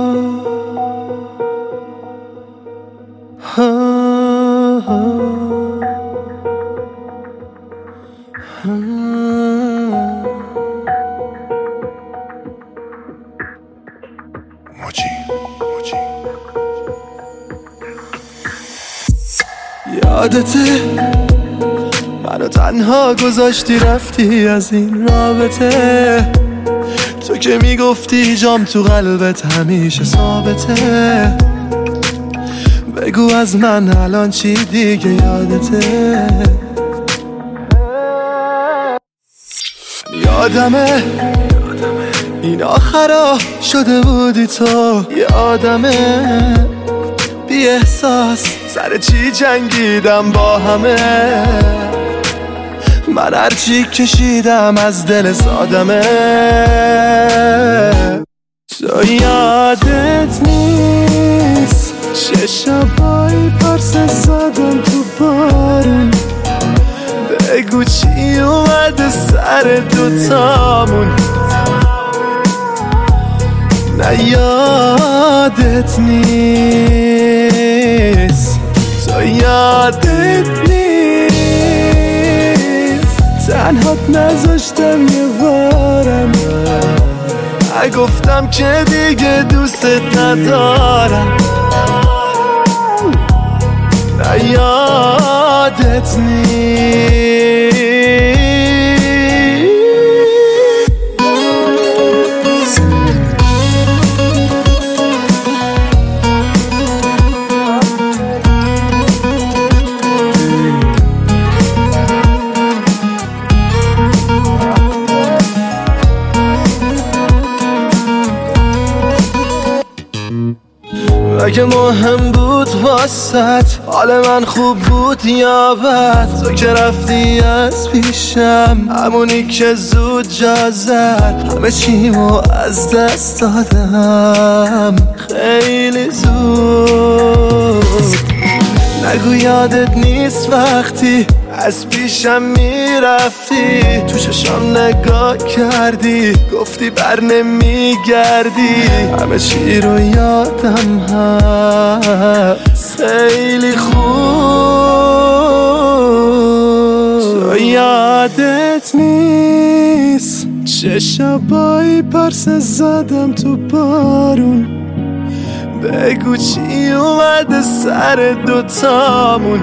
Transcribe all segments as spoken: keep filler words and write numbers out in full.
یادته منو تنها گذاشتی رفتی از این رابطه، تو که میگفتی جام تو قلبت همیشه ثابته. بگو از من الان چی دیگه یادته؟ یادمه این آخرا شده بودی تو، یادمه بی احساس سر چی جنگیدم با همه، من هرچی کشیدم از دل سادمه. تو یادت نیست چه شبایی پرسه زدم تو بارون، بگو چی اومده سر دوتامون. نه یادت نیست، تو یادت نیست تنهات نذاشتم یه بارم، نگفتم که دیگه دوستت ندارم. نه یادت نیست. اگه مهم بود واسط حال من خوب بود یا بد، تو که رفتی از پیشم همونی که زود جا زد، همه چیمو از دست دادم خیلی زود. نگو یادت نیست وقتی از پیشم میرفتی، تو چشم نگاه کردی گفتی بر نمیگردی، همه چی رو یادم هست خیلی خوب. تو یادت نیست چه شبایی پرسه زدم تو بارون، بگو چی اومده سر دوتامون.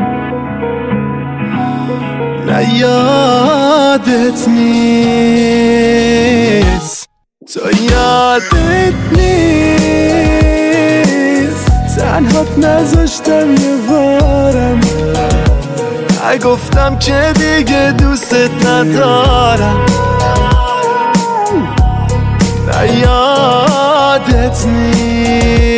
نه یادت نیست، تو یادت نیست تنهات نذاشتم یه بارم، نگفتم که دیگه دوستت ندارم. نه یادت نیست.